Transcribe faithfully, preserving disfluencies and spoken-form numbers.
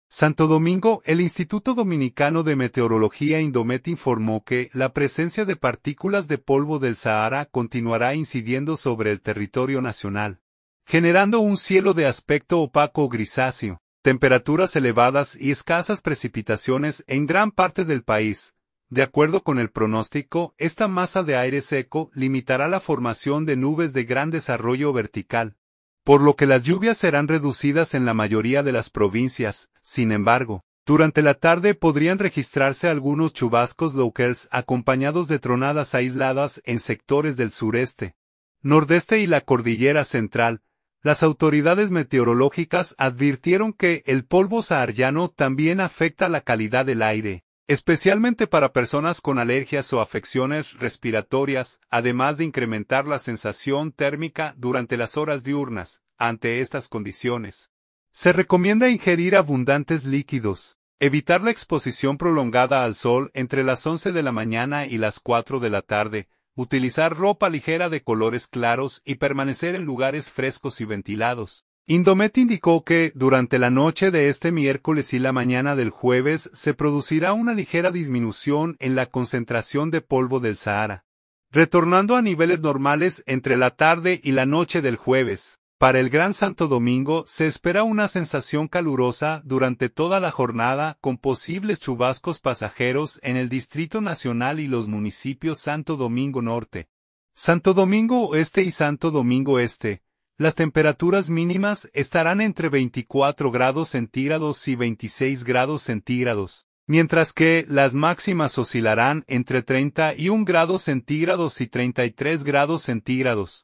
Santo Domingo, el Instituto Dominicano de Meteorología Indomet informó que la presencia de partículas de polvo del Sahara continuará incidiendo sobre el territorio nacional, generando un cielo de aspecto opaco o grisáceo, temperaturas elevadas y escasas precipitaciones en gran parte del país. De acuerdo con el pronóstico, esta masa de aire seco limitará la formación de nubes de gran desarrollo vertical, por lo que las lluvias serán reducidas en la mayoría de las provincias. Sin embargo, durante la tarde podrían registrarse algunos chubascos locales acompañados de tronadas aisladas en sectores del sureste, nordeste y la cordillera central. Las autoridades meteorológicas advirtieron que el polvo sahariano también afecta la calidad del aire, especialmente para personas con alergias o afecciones respiratorias, además de incrementar la sensación térmica durante las horas diurnas. Ante estas condiciones, se recomienda ingerir abundantes líquidos, evitar la exposición prolongada al sol entre las once de la mañana y las cuatro de la tarde, utilizar ropa ligera de colores claros y permanecer en lugares frescos y ventilados. Indomet indicó que, durante la noche de este miércoles y la mañana del jueves, se producirá una ligera disminución en la concentración de polvo del Sahara, retornando a niveles normales entre la tarde y la noche del jueves. Para el Gran Santo Domingo se espera una sensación calurosa durante toda la jornada con posibles chubascos pasajeros en el Distrito Nacional y los municipios Santo Domingo Norte, Santo Domingo Oeste y Santo Domingo Este. Las temperaturas mínimas estarán entre veinticuatro grados centígrados y veintiséis grados centígrados, mientras que las máximas oscilarán entre treinta y un grados centígrados y treinta y tres grados centígrados.